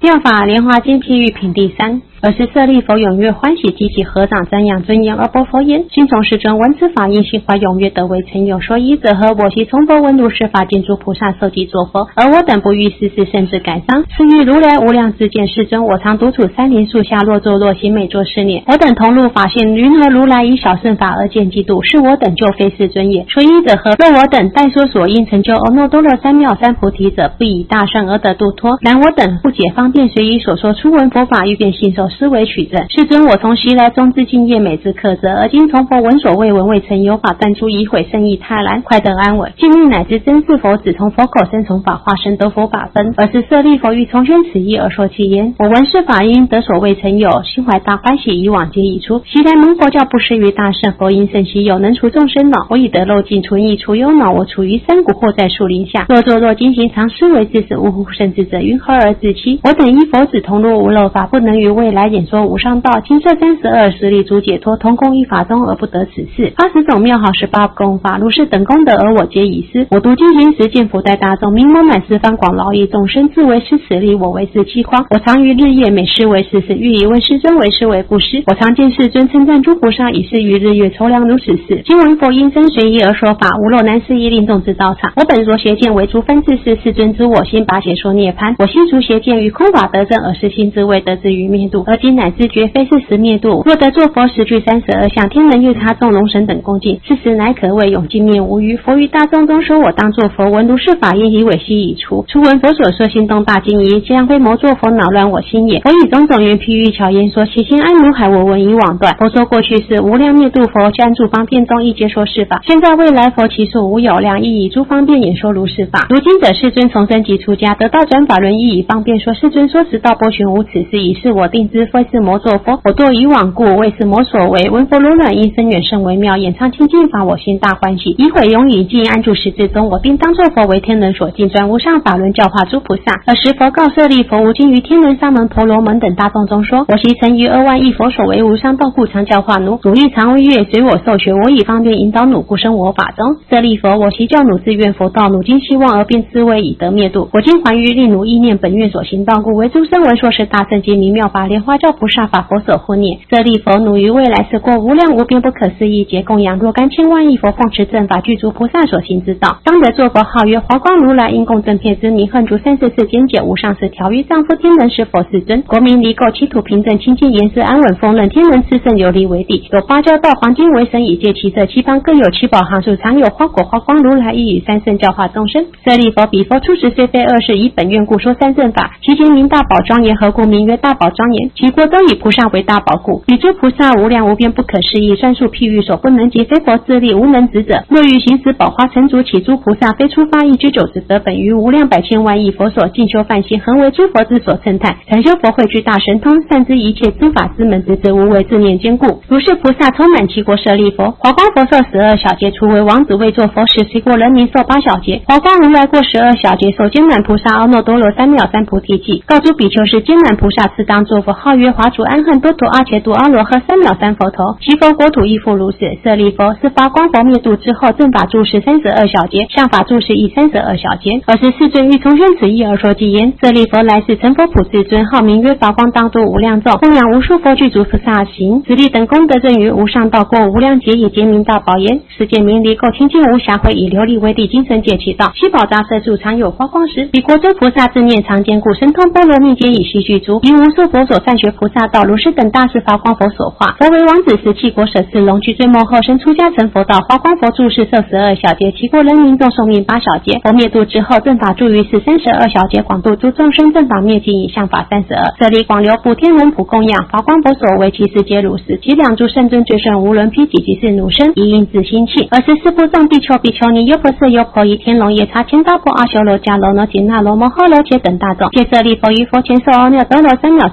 妙法莲华经譬喻品第三。而是舍利弗踊跃欢喜，积极合掌瞻仰尊严而播佛言：心从世尊闻此法音，心怀踊跃得为成有。说依者何？我昔从佛闻如是法，见诸菩萨受记作佛，而我等不欲世事甚至感伤。是欲如来无量智见世尊，我常独处山林树下，若坐若行，每作是念：我等同入法性，云何如来以小乘法而见嫉妒？是我等就非世尊也。说依者何？若我等待说所应成就阿耨多罗三藐三菩提者，不以大圣而得度脱。然我等不解方便，随以所说初闻佛法，欲便信受，思维取证。世尊，我从昔来终至今夜每之克者，而今从佛闻所未闻，未曾有法断诸疑悔，甚意泰然，快得安稳。今日乃知真是佛子，从佛口生从法化身，得佛法分。而是舍利弗欲重宣此意而说其言：我闻是法音，得所未曾有，心怀大欢喜，以往皆已出。昔来蒙佛教不施于大圣，佛音甚稀有，能除众生恼。我已得漏尽，纯意除忧恼。我处于山谷或在树林下，若坐若精行，常思维自死，呜呼甚至者，云何而自欺？我等依佛子同入无漏法，不能于未来演说无上道。今设32十力诸解脱，同共一法中而不得此事。80种妙好18功法，如是等功德，而我皆已失。我读经行时，见佛在大众，明蒙满十方广劳益众生，自为施此力，我为自欺诳。我常于日夜每施为世事，欲以问世尊为施为不施。我常见世尊称赞诸菩萨，以是于日月筹量如此事。今闻佛音真随意而说法，无漏难思议，令众之道场。我本着邪见为诸分次事，世尊知我心，拔邪说涅槃。我心除邪见，于空法得证，而是心之谓得之于灭度。而今乃知觉非是时灭度。若得作佛时具32相，天人月他众龙神等恭敬，是时乃可谓永尽灭无余。佛于大众中说我当作佛，闻如是法音，以为悉已除。初闻佛所说，心动大惊疑，将非谋作佛，恼乱我心也。佛以种种缘譬喻巧言说，其心安如海，我闻已往断。佛说过去世无量灭度佛，暂住方便中，亦皆说是法。现在未来佛，其数无有量，亦以诸方便演说如是法。如今者世尊重生即出家，得到转法轮，亦以方便说。世尊说实道波旬无此事，以是我定知非是魔作佛。我堕以往故，为是魔所为。闻佛如来音声远甚微妙，演唱清净法，我心大欢喜。以悔永已尽，安住十智中，我定当作佛，为天人所敬，转无上法轮，教化诸菩萨。尔时佛告舍利弗：吾今于天人沙门婆罗门等大众中说，我昔曾于2万亿佛所为无上道故，常教化汝。汝亦常月随我受学，我以方便引导汝，故生我法中。舍利弗，我昔教汝自愿佛道，汝今希望而便思维以得灭度。我今还于令汝意念本愿所行道故，为诸声闻说是大圣及名妙法，莲花教菩萨法佛所护念。舍利弗，汝于未来世过无量无边不可思议劫供养若干千万亿佛，奉持正法具足菩萨所行之道，当得作佛号曰华光如来，因供正片之名，恨诸34简解无上士调于丈夫天人是佛世尊。国民离垢，其土平正清净，严实安稳丰润，天人炽盛，琉璃为地，有芭蕉道黄金为神，以戒其色，七方各有七宝行数，常有花果华光如来，亦以三圣教化众生。舍利弗，彼佛初时虽非恶世，以本愿故说三圣法，其前名大宝庄严，何故名曰大宝庄严？其国都以菩萨为大宝故。与诸菩萨无量无边不可思议，算数譬喻所不能及，非佛自力无能执者。若欲行使宝花成竹，起诸菩萨非出发意居久之得本于无量百千万亿佛所进修梵行，恒为诸佛之所称叹。成修佛慧具大神通，善知一切诸法之门，直至无为自念坚固。如是菩萨充满其国舍利弗。华光佛受12小劫，初为王子未作佛时，其国人民受8小劫。华光如来过12小劫，受坚满菩萨阿耨多罗三藐三菩提记，告诸比丘是坚满菩萨自当作佛，号曰华主安恨多陀阿伽多阿罗诃三藐三佛头。其佛国土亦复如此。舍利弗，是华光佛灭度之后，正法住世32小劫，相法住世亦32小劫。而是世尊欲重宣此意而说偈言：舍利弗，来世成佛普世尊，号名曰华光，当度无量众，供养无数佛具足菩萨行，此力等功德正于无上道过无量劫，以结名大宝言。世界名离垢清净无瑕秽，以琉璃为地，精神解其道。七宝杂色住，常有华光时，彼国诸菩萨自念常坚固，神通波罗蜜皆以悉具足，以无数佛所善学菩萨道，如是等大士华光佛所化。佛为王子时，弃国舍世龙具追梦后生出家成佛道。华光佛住世受12小劫，其国人民众寿命8小劫。佛灭度之后，正法住于世32小劫，广度诸众生，正法灭尽以相法32。舍利广流普天人普供养，华光佛所为其世皆如是。其两诸圣尊最胜无伦披己，即是奴身，以应自心气。而是四部众比丘比丘尼优婆塞优婆夷天龙夜叉千高婆阿修罗迦楼那紧那罗摩诃罗伽等大众，皆舍利弗于佛前受阿耨多罗三藐三菩提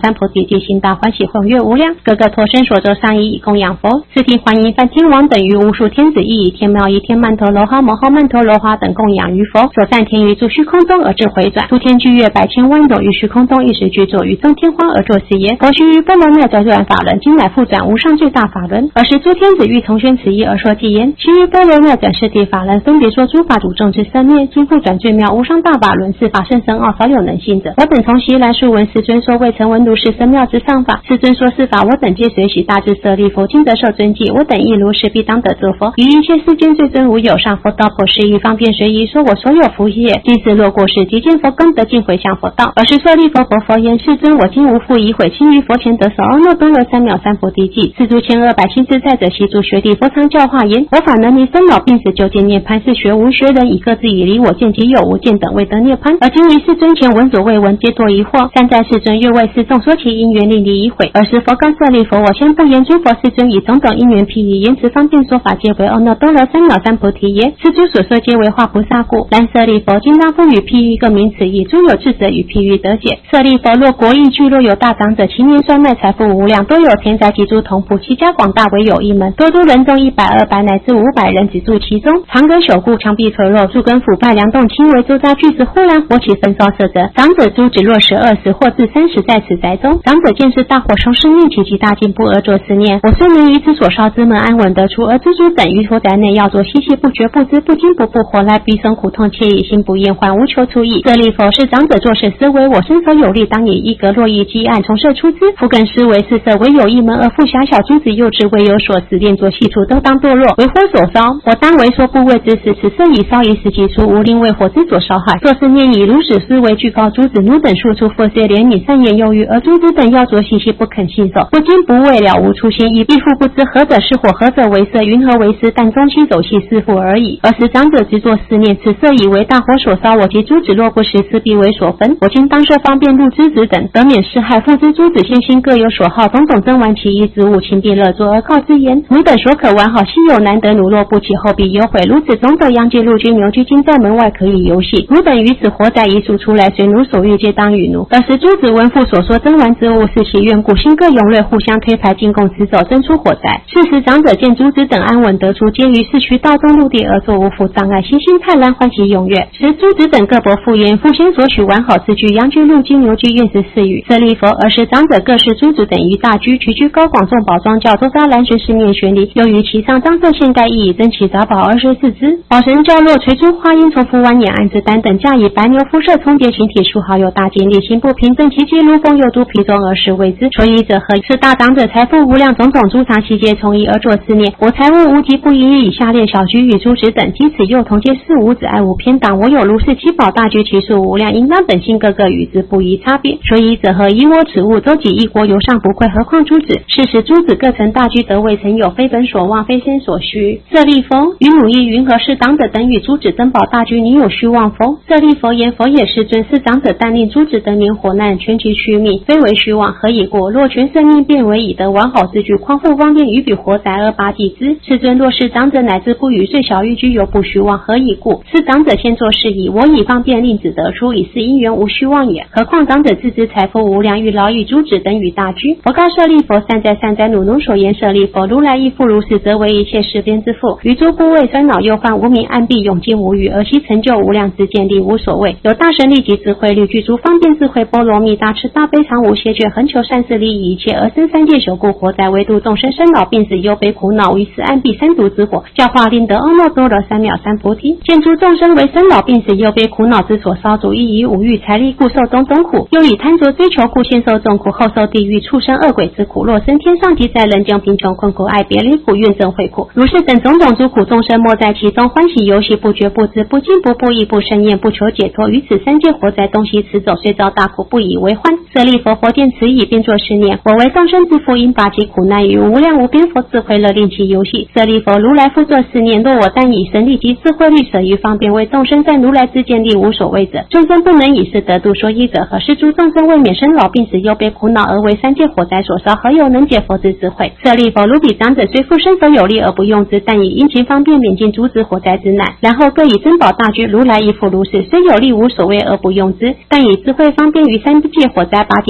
及心大欢喜宏悦无量，各个脱身所作善意以供养佛。四体观音梵天王等于无数天子亦以天妙一天曼陀罗哈摩诃曼陀罗花等供养于佛，所散天于诸虚空中而至回转，诸天巨月百千万朵于虚空中一时具作于众天花而作是言：佛须于波罗蜜转转法轮，今来复转无上最大法轮。尔时诸天子欲从宣此意而说偈言：其于波罗蜜转世谛法轮，分别说诸法主众之生灭，今复转最妙无上大法轮，是法甚深奥，少有能信者。我等从昔来数闻世尊说未曾闻如是深妙之上法，世尊说是法，我等皆随喜大智舍利弗，今得受尊记，我等亦如是必当得作佛。于一切世间最尊无有上佛道，破施以方便随意说我所有福业。今世若过世，即见佛功德尽回向佛道。尔时舍利弗佛言：世尊，我今无复疑悔，亲于佛前得受阿耨多罗三藐三菩提记。是诸千200心自在者，悉诸学弟佛常教化言：我法能离生老病死，究竟涅槃，是学无学人以各自以离我见及有无见等未得涅槃。而今于世尊前闻所未闻，皆多疑惑。善哉世尊，越为世众说其因缘，令离疑悔。尔时佛告舍利弗：我先不言诸佛世尊以种种因缘譬喻言辞方便说法，皆为阿耨多罗三藐三菩提耶？是诸所说皆为化菩萨故。然舍利弗，今当复语譬喻各名词义，诸有智者与譬喻得解。舍利弗，若国邑聚，若有大长者，其年衰迈，财富无量，多有田宅及诸同仆，其家广大，唯有一门，多诸人众100、200乃至500人，只住其中。长根朽固，墙壁垂落，树根腐败，梁栋轻微，周遭巨石忽然火起，焚烧色者，长者诸只若10、20或至30在此宅中。长者见是大火熊生念起其大进步而作是念：我虽能于此所烧之门安稳得出，而诸诸等于火宅内要作息息不绝，不知不惊不怖，火来彼生苦痛，切以心不厌患，无求出意。舍利弗，是长者作是思维：我身手有力，当以一格若一积案从设出之。复更思维：是色唯有一门，而复狭小诸子幼稚未有所思，练作细处都当堕落，为火所烧。我当为说部位之时，此色已烧，以时即出，无令为火之所烧害。作是念以如此思维具告诸子奴等数处复些怜悯善言忧郁，而诸子等要着细细不肯信受，不惊不畏，了无初心，以必复不知何者是火，何者为色，云何为师，但中期走细是复而已。而时长者执作思念：此色以为大火所烧，我及诸子若不食，此必为所焚。我今当设方便入之子等，得免施害。复知诸子心心各有所好，种种珍玩其意之物，亲必乐作，而告之言：奴等所可玩好，稀有难得，奴若不起，后必有悔。如此种种羊鸡鹿驹牛驹今在门外可以游戏，奴等于此活宅一数出来，随奴所欲，皆当与奴。尔时诸子闻父所说珍玩之物，是其愿故，心各踊跃，互相推排，进贡驰走，争出火宅。是时长者见诸子等安稳得出，皆于市区道中陆地而作，无复障碍，心心泰然，欢喜踊跃。时诸子等各博复言：父先所许完好之具，羊具鹿驹牛驹愿是赐予。舍利弗，尔时长者各视诸子等于大居，取居高广众宝庄教，周匝蓝玄四面悬离，又于其上张色现盖，亦以珍奇杂宝而设四之。宝神教落垂珠花缨，重复蜿蜒安置单等架，以白牛肤色重叠，形体数好，有大坚力，心不平正，其肌如风，又都皮中而是谓之。所以者何？是大长者财富无量，种种诸常悉皆从一而作思念：我财物无极，不一以下列小居与诸子等，及此幼童皆是无子，爱无偏党。我有如是七宝大居，其数无量，应当等心各个与之不一差别。所以者何？以我此物周己一国，由上不愧，何况诸子？是时诸子各成大居，得未曾有，非本所望，非先所需。舍利弗，于汝意云何？是长者等与诸子珍宝大居，你有虚妄否？舍利弗言：佛也世尊，是长者但令诸子得免火难，全其虚命，非为虚妄，何以故？若全生命变为以得完好之具，匡复方便于彼活宅而拔济之。世尊，若是长者乃至不与最小欲居，犹不虚妄，何以故？是长者先作是以：我以方便令子得出，以是因缘无虚妄也。何况长者自知财富无量，欲劳役诸子等与大居。佛告舍利弗：善哉善哉，汝所言舍利弗，如来亦复如是，则为一切世边之父。于诸部位衰恼忧患无明暗蔽永尽无余，而其成就无量之见力无所谓。有大神力及智慧力，具足方便智慧波罗蜜大慈大悲常无歇却，恒求善事利益一切，而生三界朽故活宅，为度众生生老病死忧悲苦恼，于此暗蔽三毒之火，教化令得阿耨多罗三藐三菩提。见诸众生为生老病死忧悲苦恼之所烧煮，亦以五欲财力故受种种苦，又以贪着追求故先受众苦，后受地狱畜生恶鬼之苦。若生天上即在人间贫穷困苦爱别离苦怨憎会苦，如是等种种诸苦，众生莫在其中欢喜游戏，不觉不知，不惊不怖，亦不生厌，不求解脱。于此三界活在东西驰走，虽遭大苦，不以为欢。舍利弗，佛见此已，便作是念：我为众生之父，应拔其苦难，于无量无边佛智慧乐，令其游戏。舍利弗，如来复作是念：若我但以神力及智慧力舍于方便，为众生在如来之见力无所谓者，众生不能以是得度。说依者何？是诸众生为免生老病死忧悲苦恼，而为三界火灾所烧，何有能解佛之智慧？舍利弗，如彼长者虽复身手有力而不用之，但以殷勤方便免尽诸子火灾之难。然后各以珍宝大居，如来亦复如是，虽有力无所谓而不用之，但以智慧方便于三界火灾拔济众生，为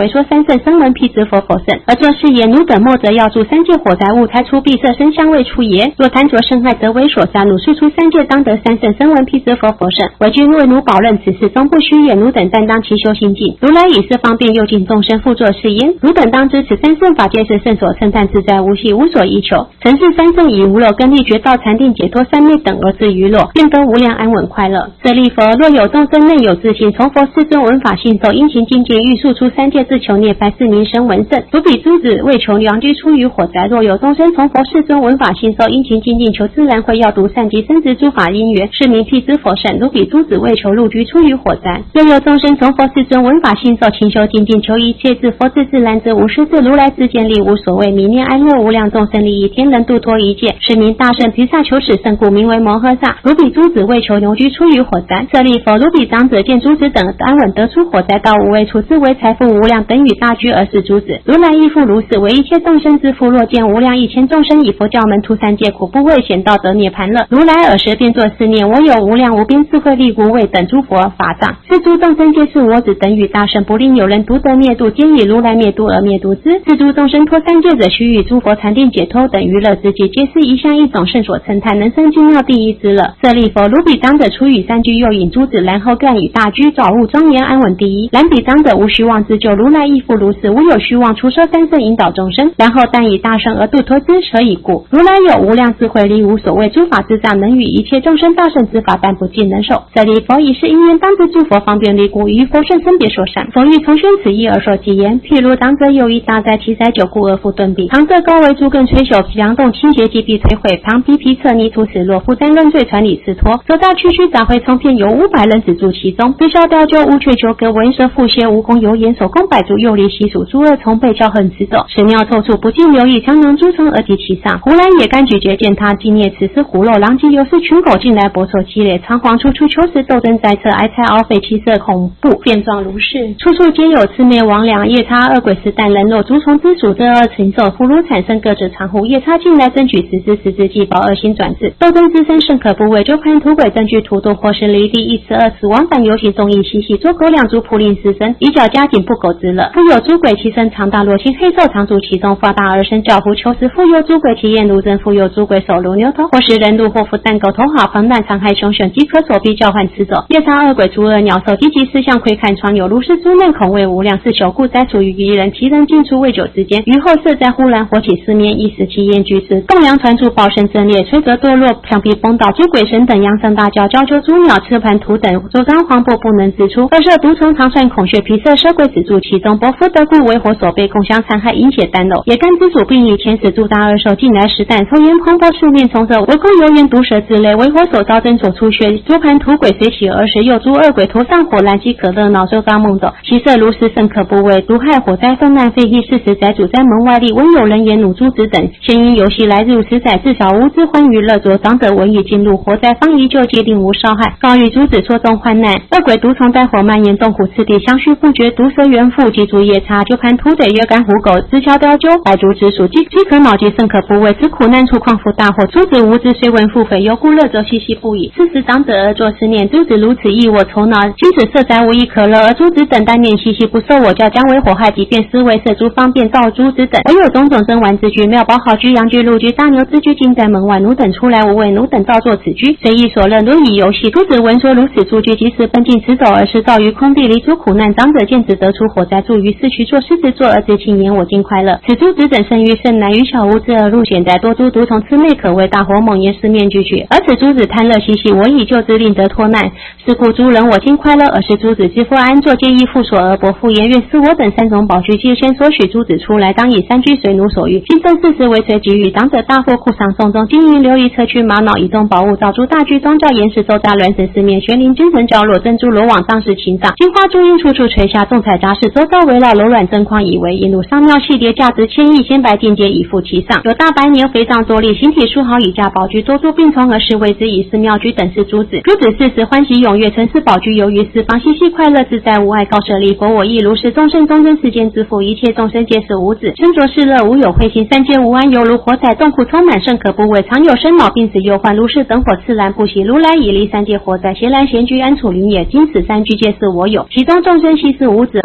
为说三圣声闻辟支佛佛圣，而作是言汝等莫则要助三界火灾物才出闭塞身相未出也。若贪着生害则为所杀，汝是出三界当得三圣声闻辟支佛佛圣。为君为汝保任此事终不虚言，汝等担当其修行境。如来以是方便诱尽众生复作是言，汝等当知此三圣法皆是圣所称叹自在无系无所依求。曾是三圣以无漏根利觉道禅定解脱三昧等而自娱乐，便得无量安稳快乐。舍利弗，若有众生内有自信，从佛世尊闻法信受，因行精进欲速出三界自求涅槃，是名声闻圣。如彼诸子为求良居出于火灾，若有众生从佛世尊闻法信受，因行精进求自然会要读善及生殖诸法因缘，是名辟支佛圣。如彼诸子为求入居出于火灾，若有众生从佛世尊闻法信受，勤修精进求一切自佛自自然自无师自如来自见力无所谓，迷念安乐无量众生利益天人度脱一切，是名大圣毗萨求使圣故，名为摩诃萨。如彼诸子为求牛居出于火灾，舍利弗，如彼长者见诸子等安稳得出火灾，到无为处自为财富无量等与大居而是诸子。如来亦复如此，为一切众生之父，若见无量1000众生以佛教门出三界苦，不为显道得涅槃乐。如来尔时便作是念：我有无量无边智慧力无畏等诸佛法藏，是诸众生皆是我子等与大圣，不令有人独得灭度，皆以如来灭度而灭度之。是诸众生脱三界者，须与诸佛禅定解脱等娱乐之际，皆是一向一种圣所称叹，能生精妙第一之乐。舍利弗，如彼长者出与三居，又引诸子，然后干与大居，早悟庄严安稳第一。然彼长者无虚妄之救，如来亦复如此，无有虚妄，除摄三圣引导众生，然后但以大圣而度脱之，舍以故。如来有无量智慧力无所谓，诸法之藏，能与一切众生大圣之法，但不尽能受。舍利弗，以是因缘当知诸佛方便力故，于佛圣分别说善。佛欲重宣此意而说偈言：譬如长者有一大灾，其灾久故而复顿彼，长者高为诸根摧朽，梁栋倾斜，即必摧毁，旁皮皮侧泥土死落，负担论罪传理斯托，手大区区杂灰冲片，有500人止住其中，自消雕鸠乌鹊鸠歌文蛇腹蝎蜈蚣油盐手工百足右离西鼠诸恶虫被交横驰走，屎尿臭处不尽留意，强囊诸虫而及其上。胡兰也甘咀嚼见他纪念此是虎肉，狼藉流是群狗进来搏错激烈，仓皇处处求食斗争在侧，挨菜熬匪气色恐怖变状如是，处处皆有魑魅魍魉夜叉恶鬼实但人若诸虫之属，这恶禽兽俘虏产生各自藏护，夜叉进来争取食之既饱，恶心转世斗争之身甚可怖畏，就盘土鬼争据荼毒，或是离地一此二此往返游行纵意嬉戏，捉狗两足仆令失身，以脚家紧不苟之乐。复有诸鬼其身长大，裸形黑兽常住其中，发大而生叫呼求食。复有诸鬼其眼如针，复有诸鬼手如牛头，或是人如或复蛋狗头好防弹残害凶险，即可手臂叫唤驰走。夜叉恶鬼诸恶鸟兽，积极思想窥看窗有如是诸难恐畏无量，是朽故灾属于一人，其人进出未久之间，于后色灾忽然火起四面，一时其焰俱逝，栋梁传出爆声震裂，摧折堕落，墙壁崩倒，诸鬼神等扬声大叫，叫救诸鸟吃盘土等周刚黄渤不能自出，恶射毒虫长窜孔穴皮色蛇鬼止住其中，伯夫得故为火所被，共相残害饮血丹肉，也干之主并以前使诸大恶兽进来实弹，抽烟蓬勃四面从色，围攻油盐毒蛇之类，为火所招真所出血，诸盘土鬼随喜而食，又诸恶鬼头上火燃饥可乐恼周刚梦走，其色如实甚可怖畏，毒害火灾分难非议，事实宅主在门外立，闻有人言弩诸子等，先因游戏来入十载，至少无知欢娱乐着，长者闻已进入火灾，方依旧皆定无烧害，告与诸子说中患难，恶鬼毒虫带火蔓延，洞虎次第相续不绝，毒蛇猿腹及诸夜叉，就盘土得约干虎狗，自消雕鸠百足之属，饥可恼极甚可怖畏，此苦难处况复大火，诸子无知虽闻腹诽，犹故乐着嬉戏不已。此时长者而作思念，诸子如此益我愁恼，今此色灾无一可乐，而诸子等单念嬉戏不受我教，将为火害，即便思维摄诸方便到诸子等，唯有种种珍玩之居，妙宝好居羊居鹿居大牛之居尽在门外，奴等出来无畏，奴等照作此居，随意所乐，如以游戏。诸子闻说如此住居，即时奔进驰走，而是造于空地，离诸苦难。长者见子得出火灾，住于市区，作狮子座儿子轻言我今快乐。此诸子等生于甚难，于小无知而入险灾，多诸毒虫魑魅可畏，大火猛焰四面俱去，而此诸子贪乐嬉戏，我以救之令得脱难。是故诸人我今快乐，而是诸子之父安坐，皆依父所而伯父言，愿赐我等3种宝具，皆先所许诸子出来，当以3居随奴所欲。今正40为随给予，长者大获库上送中，金银琉璃砗磲玛瑙以众宝物，造诸大居，宗教岩石周匝鸾神四面，玄灵精神角落，珍珠罗网当时情长，金花珠印处处垂下，众彩杂饰周遭围绕，柔软真框以为银乳上妙细碟，价值千亿，仙白定阶以附其上，有大白牛肥皂坐立，形体殊好以架宝具，多诸并从而是为之以是妙居等是诸子。诸子四时欢喜踊跃，曾是宝具游于四方，嬉戏快乐自在无碍，告舍利弗，我亦如是，众生中真世间之父，一切众生皆是无子，身着世乐无有慧心，三界无安，犹如火灾，洞窟充满甚可怖畏，常有生老病死忧患，如是等火自然不息。如来以离三界火灾，闲然闲居安处林也，今此3居皆是我有，其中众生悉是无子，而今此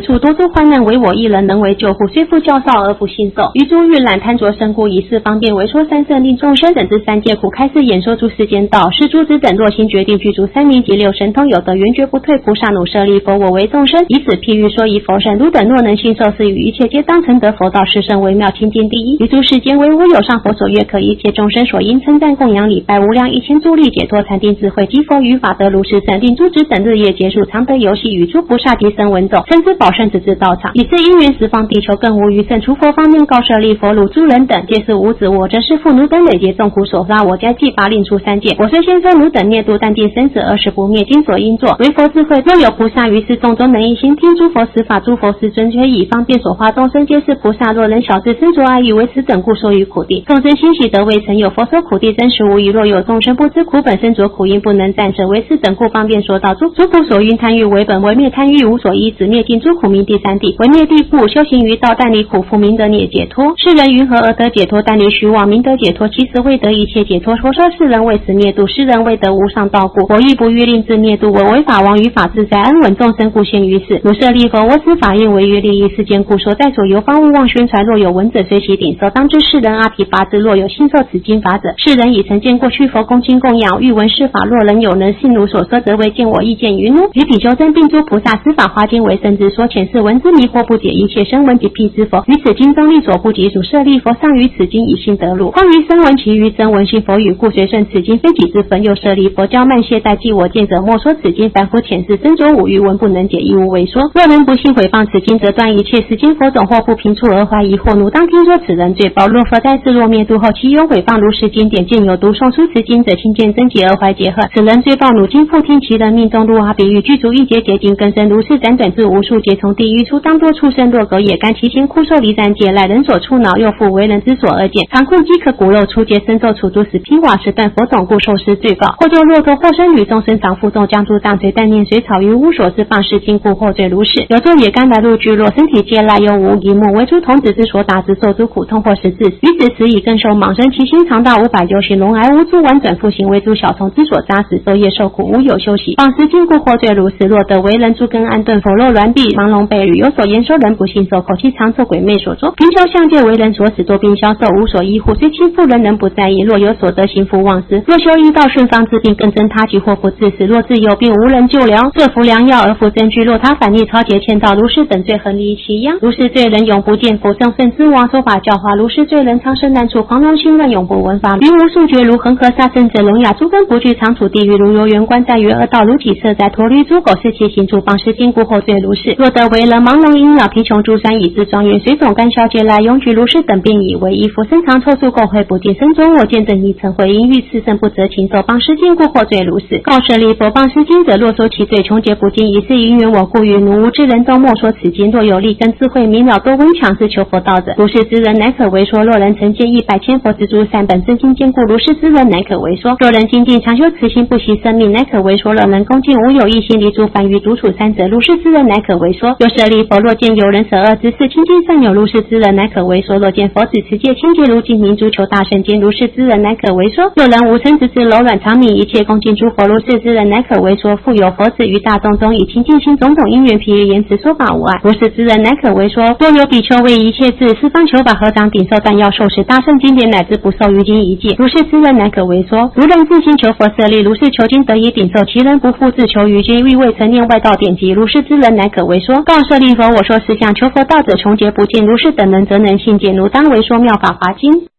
处，多诸患难，唯我一人能为救护。虽复教少而不信受，于诸欲览贪着身故，以是方便为说三圣，令众生等之三界苦，开示演说诸世间道。是诸子等若心决定具足三明及六神通，有德圆觉不退。菩萨努舍利佛，我为众生，以此譬喻说一佛神。汝等若能信受是语，一切皆当成得佛道。是圣微妙清净第一，于诸世间唯无有上佛所悦可一切众生所应称赞供养礼拜无量1000诸力解脱禅定智慧及佛语法得如是圣，令诸子等日夜结束常得游戏，与诸菩萨及声闻众称之宝圣之之道场。以是因缘十方地球更无余圣，除佛方面告舍利佛，汝诸人等皆是无子，我则是父奴等累劫众苦所杀，我家既拔令出三界。我虽先生奴等灭度，但定生死20不灭，今所应作为佛智慧。若有菩萨于世众中能一心听诸佛实法，诸佛世尊却以方便所化众生皆是菩萨。若人小智身着爱意，为此等故说于苦地。众生欣喜得未曾有，佛说苦地真实无疑。若有众生不知苦本身着苦因，不能暂舍，为此等故方便说道。诸苦所因贪欲为本，为灭贪欲无所依止，灭尽诸苦名第三地。为灭地故，修行于道，但离苦复明得涅解脱。世人云何而得解脱？但离虚妄明得解脱，其实未得一切解脱。佛说世人为此灭度，世人未得无上道故，我亦不欲令自灭度。我为法王，于法自在，安稳众生故现于世。如舍利佛，我此法应为于利益世间故说，在所游方勿忘宣传。若有闻者随其顶受，当知世人阿毗跋致。若有信受此经法者，世人已曾见过去佛恭敬供养，欲闻是法。若人有能信如所说，则为见我意见于奴。于比丘真并诸菩萨施法华经为圣之说，前世闻之迷惑不解，一切声闻及辟支佛，于此经中力所不及。属舍利佛上于此经以信得入，况于声闻其余真闻信佛语，故随顺此经非己之分。又舍利佛教慢懈怠记我见者，莫说此经。凡夫前世身着五欲闻不能解，亦无为说。若人不信毁谤此经，则断一切世间佛种，或不平处而怀疑，或奴当听说此人罪报。若佛在世若灭度后，其有毁谤如是经典，见有读诵出此经者，亲见真解而怀结恨，此人罪报汝今复听其人命中入阿鼻狱，具足一劫劫尽更深，如是辗转至无数劫，从地狱出，当多畜生若狗也干，其心枯瘦离三界，乃人所触恼，又复为人之所而见。常困饥渴骨肉出劫，身受处诸死拼瓦石断佛种故受施罪报。或就骆驼或生女众生长负重将诸当随但念水草于无所知放矢经故获罪如是。有作野干来入聚落，身体皆赖又无一目，为诸童子之所打之，受诸苦痛或食致死。于此时已更受莽生，其心长大500由行龙癌无诸婉转复行，为诸小虫之所扎死，昼夜受苦无有休息。放矢经故获罪如是。若得为人诸根安顿，否肉挛臂盲聋背履，有所言说人不信受，口气长臭鬼魅所作，贫穷相见为人所使，多病消瘦无所医护，虽亲妇人能不在意。若有所得行福忘失，若修医道顺方治病，更增他疾或不致死。若自有病无人救疗，设服良药而复真具。若他反逆超劫欠道，如是等罪恒离其殃。如是罪人永不见佛，圣圣之王说法教化。如是罪人长生难处，狂乱心乱，永不闻法。于无数劫如恒河沙生者聋哑，诸根不具，常处地狱。如游园观在于恶道，如己色在驼驴猪狗是其行处，放矢经故获罪如是。若得为人盲聋瘖瘂贫穷诸山以至庄严，水种干消皆来永举如是等病以为衣服，身长臭素垢秽不净，身中我见等已曾回因欲炽盛不择禽兽，放矢经故获罪如是。告舍利佛，放矢经者若说其罪穷劫不尽，以是因缘我故于奴无之人中莫说此经。若有利根智慧明了多温强是求佛道者，如是之人乃可为说。若人曾见100千佛之诸善本真心坚固，如是之人乃可为说。若人精进常修慈心不惜生命，乃可为说。若人恭敬无有一心离诸凡于独处三者，如是之人乃可为说。又舍利佛，若见有人舍恶之事亲近善友，如是之人乃可为说。若见佛子持戒清洁如镜明珠求大圣经，如是之人乃可为说。若人无生之智柔软长命一切恭敬诸佛，如是之人乃可为说。复有佛子于大众中以清净心种种因缘譬喻言辞说法无碍，如是之人乃可为说。若有比丘为一切智四方求法合掌顶受但要受持大圣经典，乃至不受于经一戒，如是之人乃可为说。如人自心求佛舍利，如是求经得以顶受，其人不复自求于经，欲未曾念外道典籍，如是之人乃可为说。告舍利佛，我说实相求佛道者穷劫不尽，如是等人则能信解，奴当为说妙法华经。